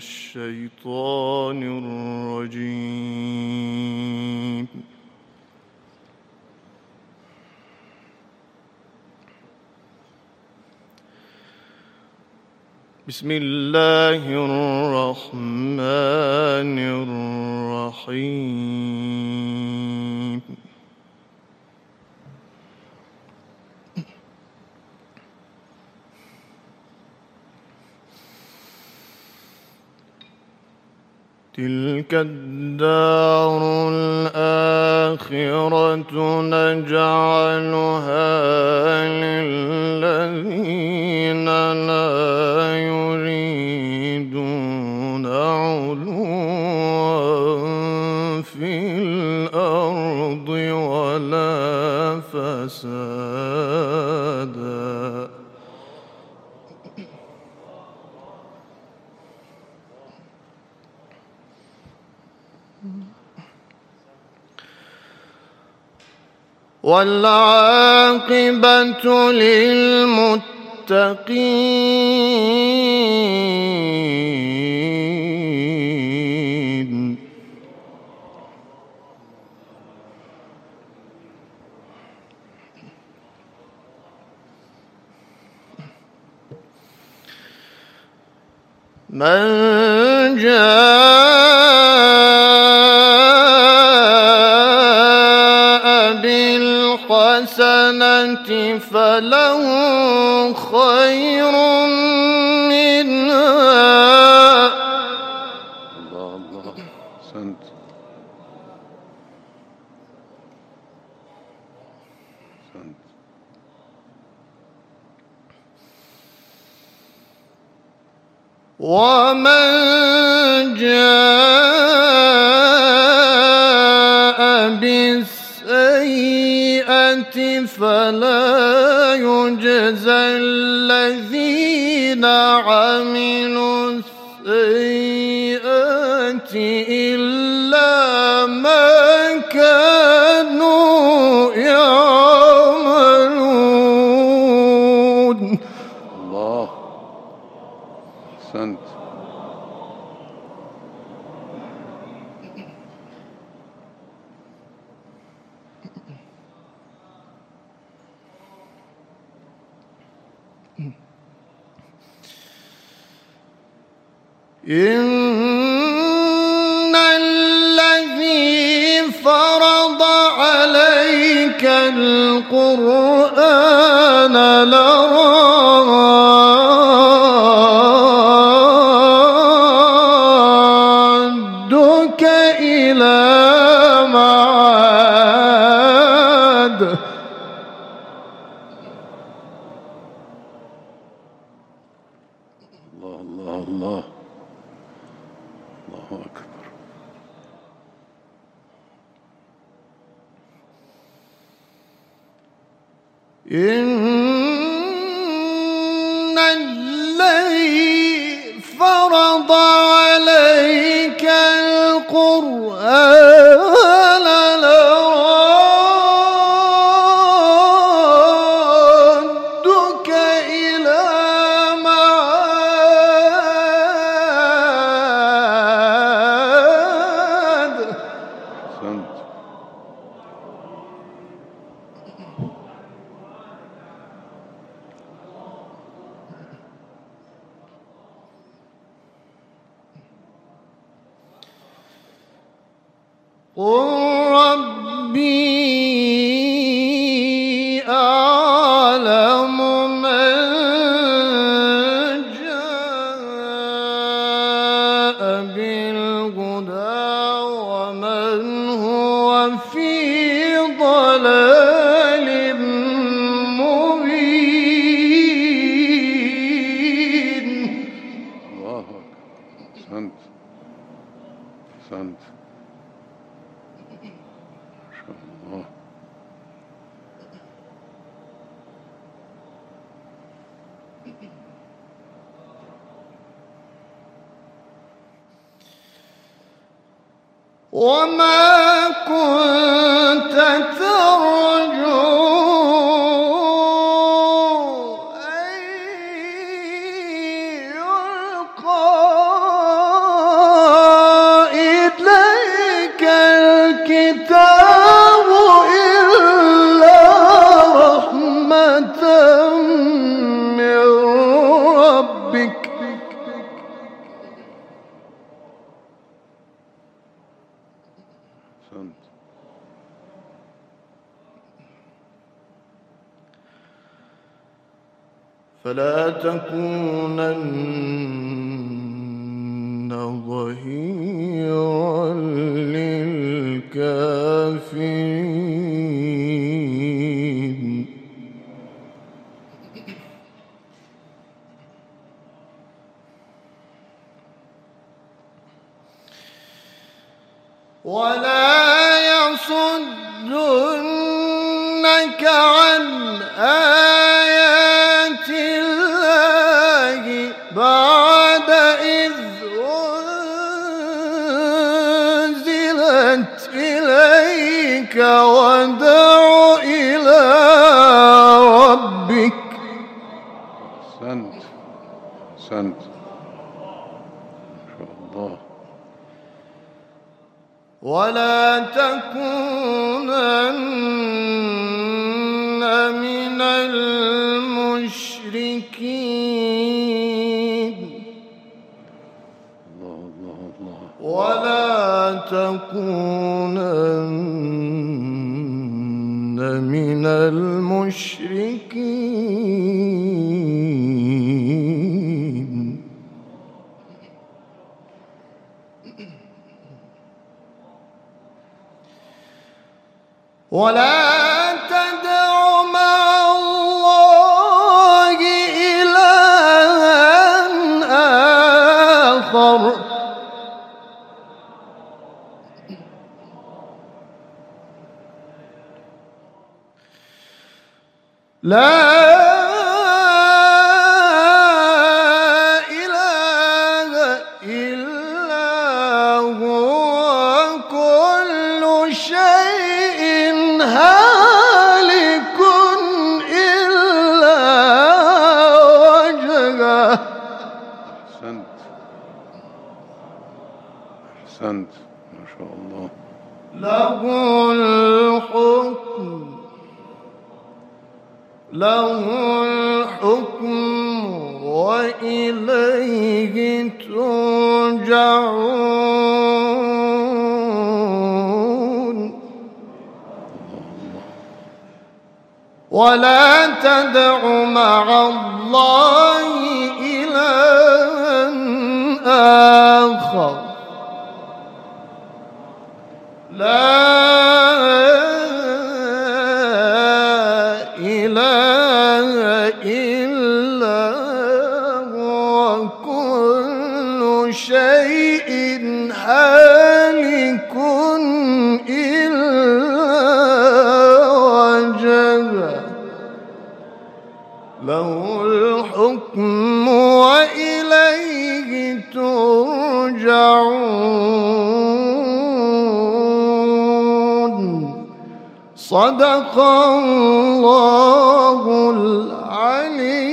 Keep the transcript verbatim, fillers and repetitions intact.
الشيطان الرجيم. بسم الله الرحمن الرحيم. تلك الدار الآخرة نجعلها للذين لا يريدون علوا في الأرض ولا فسادا. والعاقبة للمتقين. من جاء بالحسنة فله خير منها. الله الله أحسنت أحسنت. ومن جاء بالسيئة فلا يجزى الذين عملوا السيئات إلا ما كانوا يعملون. الله أحسنت. إن الذي فرض عليك القرآن لرادك إلى معاد. الله الله الله الله أكبر. إن الذي فرض عليك القرآن لرادك إلى معاد. أحسنت. قل ربي أعلم من جاء بالهدى ومن هو في ضلال مبين. الله أكبر. أحسنت أحسنت. ما شاء الله. وما كنت ترجو أن يلقى الكتاب إلا رحمة من ربك أحسنت. فلا تكونن ظهيرا للكافرين. ولا يصدنك عن آيات الله بعد إذ أنزلت إليك وادع إلى ربك. أحسنت أحسنت ما شاء الله. ولا تكونن من المشركين. الله الله الله. ولا تكونن من المشركين. ولا تدع مع الله إلها آخر لا إله إلا هو كل شيء هالك إلا وجهه. أحسنت أحسنت ما شاء الله. له الحكم له الحكم وإليه ترجعون. ولا تدع مع الله إلها آخر لا إله إلا هو كل شيء هالك إلا وجهه له الحكم وإليه ترجعون. صدق الله العلي